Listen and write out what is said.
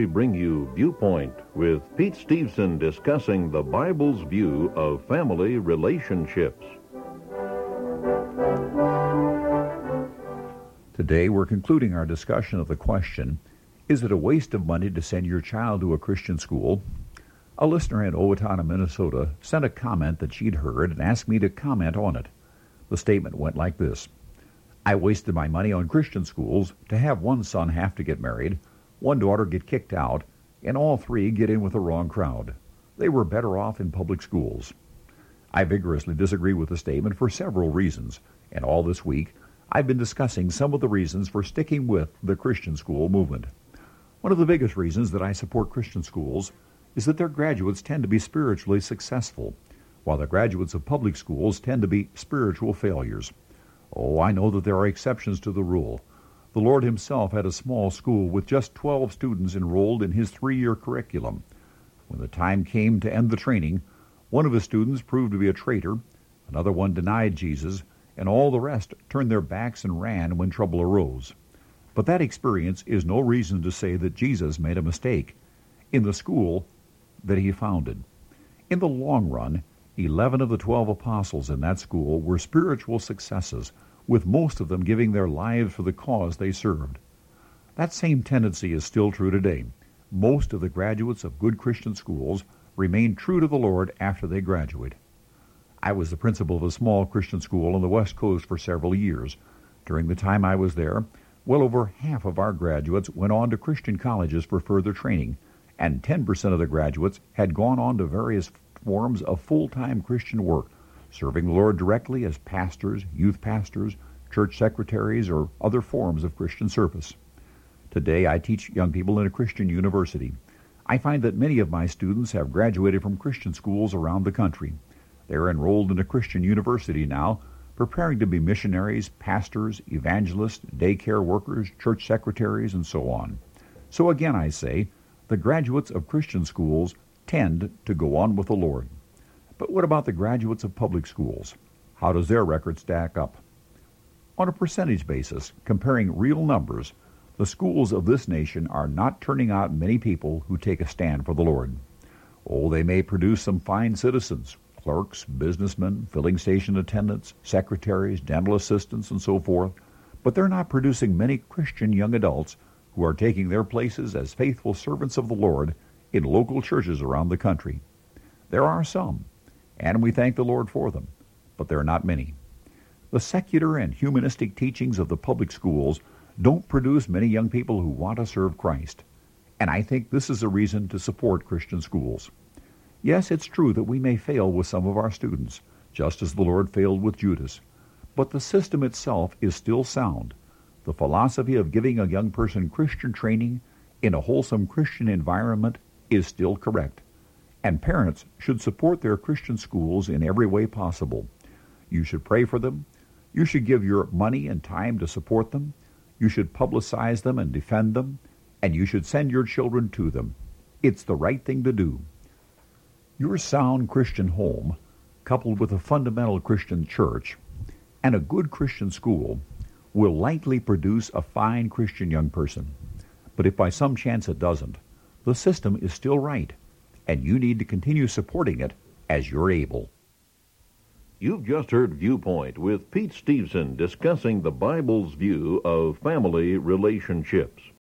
we bring you Viewpoint with Pete Stevenson discussing the Bible's view of family relationships. Today we're concluding our discussion of the question, is it a waste of money to send your child to a Christian school? A listener in Owatonna, Minnesota sent a comment that she'd heard and asked me to comment on it. The statement went like this: I wasted my money on Christian schools to have one son have to get married, one daughter get kicked out, and all three get in with the wrong crowd. They were better off in public schools. I vigorously disagree with the statement for several reasons, and all this week I've been discussing some of the reasons for sticking with the Christian school movement. One of the biggest reasons that I support Christian schools is that their graduates tend to be spiritually successful, while the graduates of public schools tend to be spiritual failures. Oh, I know that there are exceptions to the rule. The Lord himself had a small school with just 12 students enrolled in his 3-year curriculum. When the time came to end the training, one of his students proved to be a traitor, another one denied Jesus, and all the rest turned their backs and ran when trouble arose. But that experience is no reason to say that Jesus made a mistake in the school that he founded. In the long run, 11 of the 12 apostles in that school were spiritual successes, with most of them giving their lives for the cause they served. That same tendency is still true today. Most of the graduates of good Christian schools remain true to the Lord after they graduate. I was the principal of a small Christian school on the West Coast for several years. During the time I was there, well over half of our graduates went on to Christian colleges for further training, and 10% of the graduates had gone on to various forms of full-time Christian work, serving the Lord directly as pastors, youth pastors, church secretaries, or other forms of Christian service. Today, I teach young people in a Christian university. I find that many of my students have graduated from Christian schools around the country. They are enrolled in a Christian university now, preparing to be missionaries, pastors, evangelists, daycare workers, church secretaries, and so on. So again, I say, the graduates of Christian schools tend to go on with the Lord. But what about the graduates of public schools? How does their record stack up? On a percentage basis, comparing real numbers, the schools of this nation are not turning out many people who take a stand for the Lord. Oh, they may produce some fine citizens, clerks, businessmen, filling station attendants, secretaries, dental assistants, and so forth, but they're not producing many Christian young adults who are taking their places as faithful servants of the Lord in local churches around the country. There are some, and we thank the Lord for them, but there are not many. The secular and humanistic teachings of the public schools don't produce many young people who want to serve Christ, and I think this is a reason to support Christian schools. Yes, it's true that we may fail with some of our students, just as the Lord failed with Judas, but the system itself is still sound. The philosophy of giving a young person Christian training in a wholesome Christian environment is still correct, and parents should support their Christian schools in every way possible. You should pray for them. You should give your money and time to support them. You should publicize them and defend them, and you should send your children to them. It's the right thing to do. Your sound Christian home, coupled with a fundamental Christian church and a good Christian school, will likely produce a fine Christian young person. But if by some chance it doesn't, the system is still right, and you need to continue supporting it as you're able. You've just heard Viewpoint with Pete Stevenson discussing the Bible's view of family relationships.